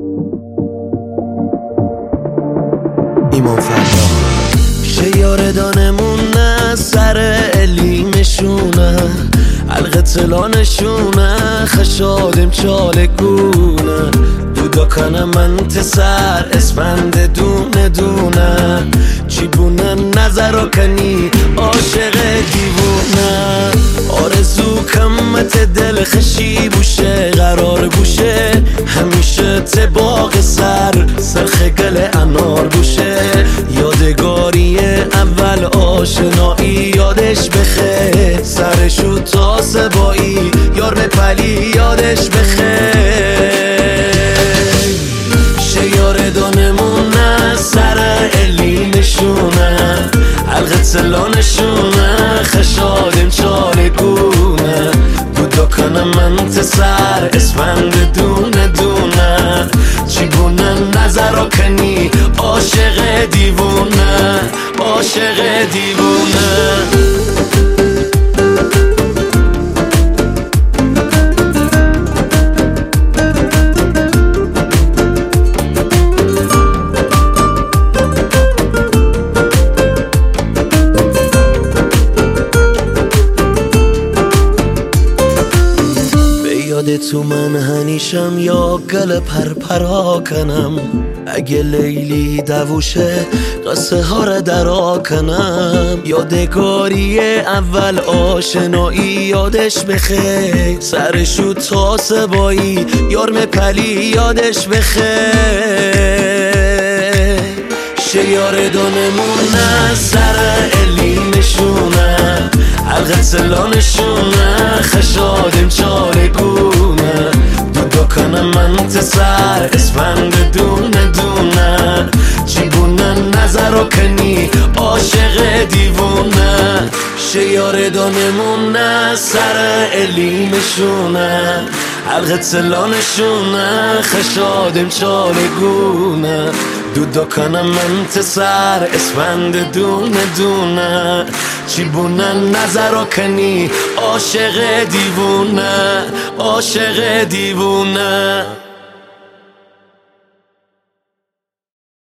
ایمان فردا شیار دانمونه سر الیمشونه حلقه تلانشونه خشادم چالگونه دودا کنم من تسر اسفند دونه دونه چی بونه نظر کنی عاشق دیوونه آرزو کمت دل خشی بوشه قرار بوشه همیشه تباق سرخ گل انار بوشه یادگاری اول آشنایی یادش بخه سرشو تا سبایی یار پلی یادش بخه شیار دانمونه سر الیمشونه حلقه تلانشونه خشادم چالگونه دودا کنم من تسر اسفند دونه دونه چی گونه نظر کنی عاشق دیوونه عاشق دیوونه تو من هنیشم یا گل پرپرا کنم اگه لیلی دووشه قصه ها را درا کنم یادگاری اول آشنایی یادش بخیر سرشو تا سبایی یار پلی یادش بخیر شیار دانمونه سر الیمشونه حلقه تلانشونه خشادم چالگونه دودا کنم من تسر اسفند دونه دونه چی بونه نظر کنی عاشق دیوونه شیار دانمونه سر الیمشونه حلقه تلانشونه خشادم چالگونه دودا کنم من تسر اسفند دونه دونه چی بونه نظر کنی عاشق دیوونه عاشق دیوونه